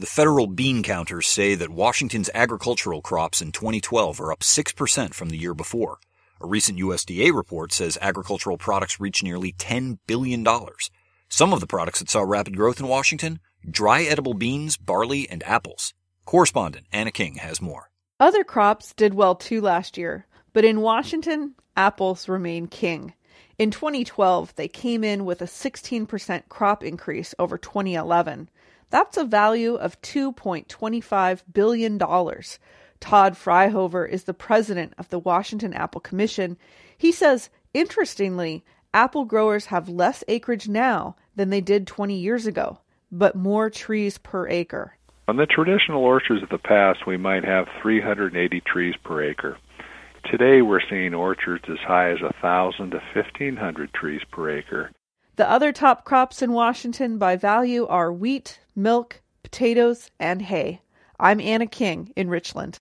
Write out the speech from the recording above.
The federal bean counters say that Washington's agricultural crops in 2012 are up 6% from the year before. A recent USDA report says agricultural products reached nearly $10 billion. Some of the products that saw rapid growth in Washington: dry edible beans, barley, and apples. Correspondent Anna King has more. Other crops did well too last year, but in Washington, apples remain king. In 2012, they came in with a 16% crop increase over 2011. That's a value of $2.25 billion. Todd Fryhofer is the president of the Washington Apple Commission. He says, interestingly, apple growers have less acreage now than they did 20 years ago, but more trees per acre. On the traditional orchards of the past, we might have 380 trees per acre. Today, we're seeing orchards as high as 1,000 to 1,500 trees per acre. The other top crops in Washington by value are wheat, milk, potatoes, and hay. I'm Anna King in Richland.